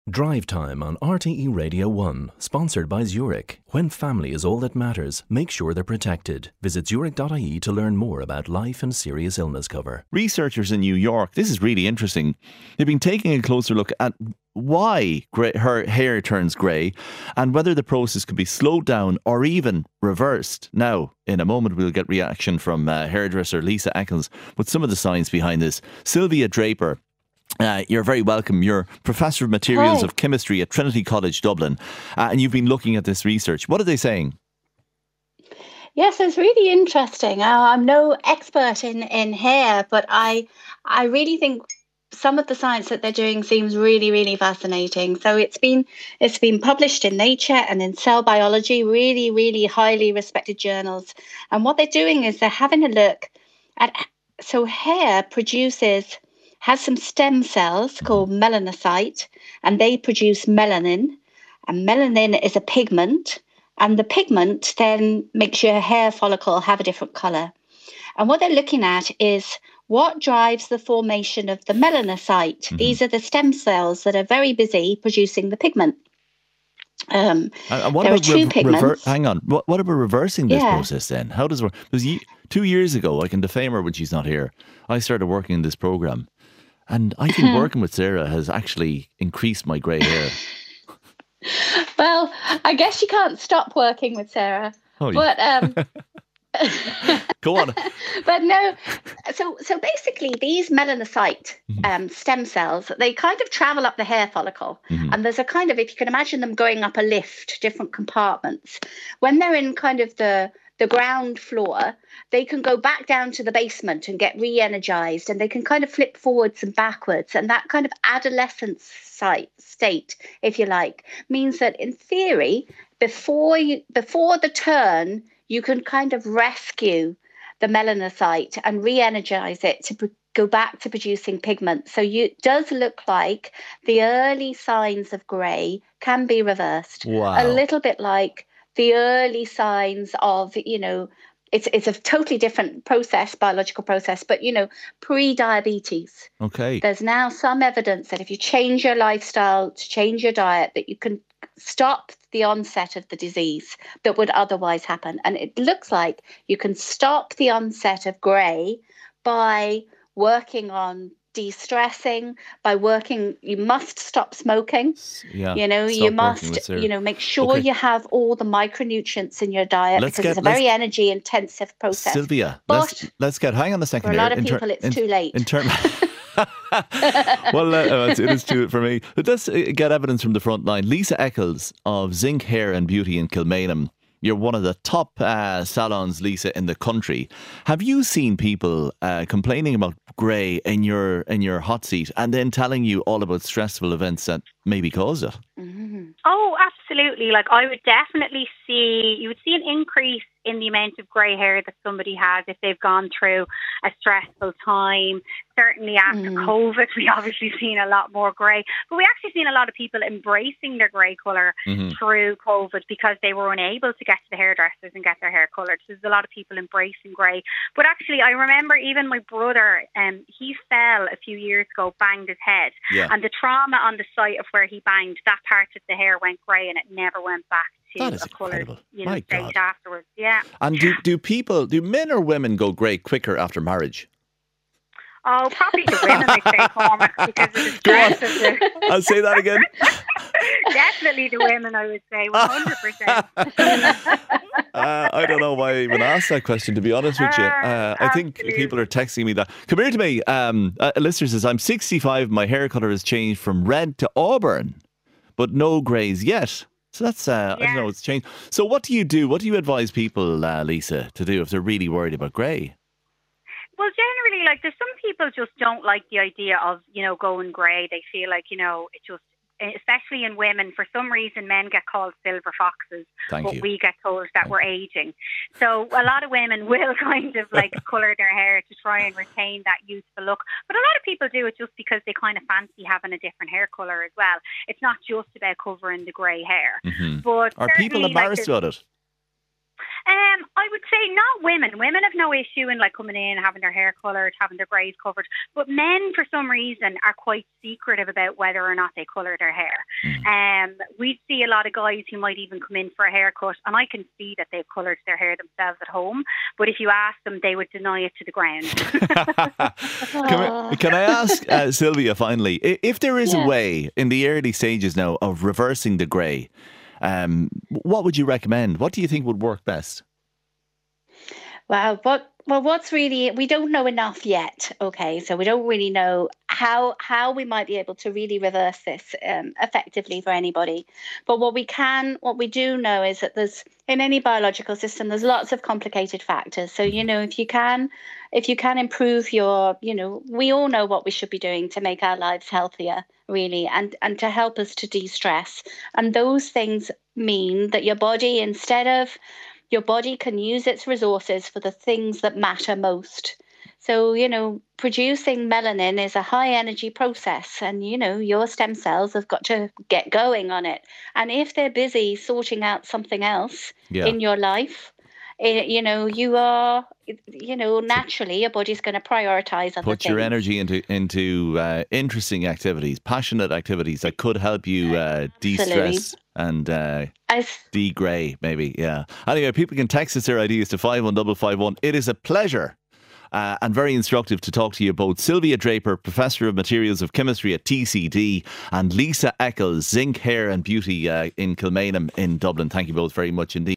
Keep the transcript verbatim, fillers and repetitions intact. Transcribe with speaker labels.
Speaker 1: Drive Time on R T E Radio one, sponsored by Zurich. When family is all that matters, make sure they're protected. Visit zurich dot I E to learn more about life and serious illness cover.
Speaker 2: Researchers in New York, this is really interesting. They've been taking a closer look at why grey, her hair turns grey and whether the process could be slowed down or even reversed. Now, in a moment, we'll get reaction from uh, hairdresser Lisa Eccles with some of the science behind this. Sylvia Draper, Uh, you're very welcome. You're Professor of Materials
Speaker 3: Hi.
Speaker 2: of Chemistry at Trinity College Dublin, uh, and you've been looking at this research. What are they saying?
Speaker 3: Yes, it's really interesting. Uh, I'm no expert in, in hair, but I I really think some of the science that they're doing seems really, really fascinating. So it's been it's been published in Nature and in Cell Biology, really, really highly respected journals. And what they're doing is they're having a look at so hair produces has some stem cells called melanocyte, and they produce melanin. And melanin is a pigment, and the pigment then makes your hair follicle have a different color. And what they're looking at is what drives the formation of the melanocyte. Mm-hmm. These are the stem cells that are very busy producing the pigment. Um,
Speaker 2: and what
Speaker 3: there
Speaker 2: about
Speaker 3: are two
Speaker 2: rev-
Speaker 3: pigments.
Speaker 2: Rever- hang on. What, what about reversing this
Speaker 3: Yeah.
Speaker 2: process then? How does it work? Because ye- two years ago, I can defame her when she's not here, I started working in this programme. And I think working with Sarah has actually increased my grey hair.
Speaker 3: Well, I guess you can't stop working with Sarah.
Speaker 2: Oh,
Speaker 3: but um,
Speaker 2: Go on.
Speaker 3: but no. So so basically, these melanocyte
Speaker 2: Mm-hmm.
Speaker 3: um, stem cells, they kind of travel up the hair follicle,
Speaker 2: Mm-hmm.
Speaker 3: and there's a kind of, if you can imagine them going up a lift, different compartments. When they're in kind of the the ground floor, they can go back down to the basement and get re-energized, and they can kind of flip forwards and backwards. And that kind of adolescence site, state, if you like, means that in theory, before you before the turn, you can kind of rescue the melanocyte and re-energize it to pro- go back to producing pigment. So you, it does look like the early signs of grey can be reversed.
Speaker 2: Wow.
Speaker 3: A little bit like the early signs of, you know, it's it's a totally different process, biological process, but, you know, pre-diabetes.
Speaker 2: Okay.
Speaker 3: There's now some evidence that if you change your lifestyle, to change your diet, that you can stop the onset of the disease that would otherwise happen. And it looks like you can stop the onset of grey by working on de-stressing, by working, you must stop smoking.
Speaker 2: Yeah.
Speaker 3: You know,
Speaker 2: Stop
Speaker 3: you
Speaker 2: working
Speaker 3: must,
Speaker 2: with Sarah.
Speaker 3: you know, make sure
Speaker 2: Okay.
Speaker 3: you have all the micronutrients in your diet,
Speaker 2: Let's
Speaker 3: because
Speaker 2: get-
Speaker 3: it's a
Speaker 2: let's-
Speaker 3: very energy intensive process.
Speaker 2: Sylvia,
Speaker 3: But
Speaker 2: let's, let's get, hang on a second
Speaker 3: for a
Speaker 2: here.
Speaker 3: lot of
Speaker 2: In ter-
Speaker 3: people, it's
Speaker 2: in-
Speaker 3: too late.
Speaker 2: In term- well, uh, it is too for me. But let's uh, get evidence from the front line. Lisa Eccles of Zinc Hair and Beauty in Kilmainham. You're one of the top uh, salons, Lisa, in the country. Have you seen people uh, complaining about grey in your in your hot seat and then telling you all about stressful events that maybe caused it?
Speaker 3: Mm-hmm.
Speaker 4: Oh, absolutely. Like, I would definitely see, you would see an increase in the amount of grey hair that somebody has if they've gone through a stressful time. Certainly after
Speaker 3: Mm.
Speaker 4: COVID, we obviously seen a lot more grey, but we actually seen a lot of people embracing their grey colour
Speaker 2: Mm-hmm.
Speaker 4: through COVID because they were unable to get to the hairdressers and get their hair coloured. So there's a lot of people embracing grey. But actually, I remember even my brother, um, he fell a few years ago, banged his head,
Speaker 2: Yeah.
Speaker 4: and the trauma on the site of where he banged, that part of the hair went grey and it never went back to
Speaker 2: That is
Speaker 4: a coloured,
Speaker 2: incredible.
Speaker 4: you know,
Speaker 2: My
Speaker 4: state
Speaker 2: God.
Speaker 4: afterwards. Yeah.
Speaker 2: And do, do people, do men or women go grey quicker after marriage?
Speaker 4: Oh, probably the women, I say, Cormac, because of the
Speaker 2: Go on.
Speaker 4: stress of the...
Speaker 2: I'll say that again.
Speaker 4: Definitely the women, I would say, one hundred percent.
Speaker 2: Uh, I don't know why I even asked that question, to be honest with you. Uh, I think
Speaker 4: Absolutely.
Speaker 2: people are texting me that. Come here to me. Um, a listener says, I'm sixty-five. My hair colour has changed from red to auburn, but no greys yet. So that's, uh, I don't
Speaker 4: Yeah.
Speaker 2: know, it's changed. So what do you do? What do you advise people, uh, Lisa, to do if they're really worried about grey?
Speaker 4: Well, generally, like, there's some people just don't like the idea of, you know, going grey. They feel like, you know, it just, especially in women, for some reason, men get called silver foxes,
Speaker 2: Thank
Speaker 4: but
Speaker 2: you.
Speaker 4: we get told that
Speaker 2: Thank
Speaker 4: we're aging. So a lot of women will kind of like colour their hair to try and retain that youthful look. But a lot of people do it just because they kind of fancy having a different hair colour as well. It's not just about covering the grey hair.
Speaker 2: Mhm.
Speaker 4: But
Speaker 2: Are people
Speaker 4: certainly, like,
Speaker 2: embarrassed
Speaker 4: there's-
Speaker 2: about it?
Speaker 4: Um, I would say not women. Women have no issue in like coming in, having their hair coloured, having their greys covered. But men, for some reason, are quite secretive about whether or not they colour their hair. Mm. Um, we see a lot of guys who might even come in for a haircut, and I can see that they've coloured their hair themselves at home. But if you ask them, they would deny it to the ground.
Speaker 2: can, I, can I ask uh, Sylvia finally, if there is yeah. a way in the early stages now of reversing the grey? Um, what would you recommend? What do you think would work best?
Speaker 3: Well, what well, what's really, we don't know enough yet. Okay, so we don't really know how how we might be able to really reverse this um, effectively for anybody. But what we can, what we do know is that there's in any biological system, there's lots of complicated factors. So you know, if you can, if you can improve your, you know, we all know what we should be doing to make our lives healthier, really, and and to help us to de-stress. And those things mean that your body, instead of your body can use its resources for the things that matter most. So, you know, producing melanin is a high energy process, and, you know, your stem cells have got to get going on it. And if they're busy sorting out something else yeah. in your life, it, you know, you are, you know, naturally your body's going to prioritize other
Speaker 2: Put
Speaker 3: things.
Speaker 2: your energy into into uh, interesting activities, passionate activities that could help you uh, de-stress and uh, de-grey, maybe. Yeah. Anyway, people can text us their ideas to five one five five one. It is a pleasure uh, and very instructive to talk to you both. Sylvia Draper, Professor of Materials of Chemistry at T C D, and Lisa Eccles, Zinc Hair and Beauty uh, in Kilmainham in Dublin. Thank you both very much indeed.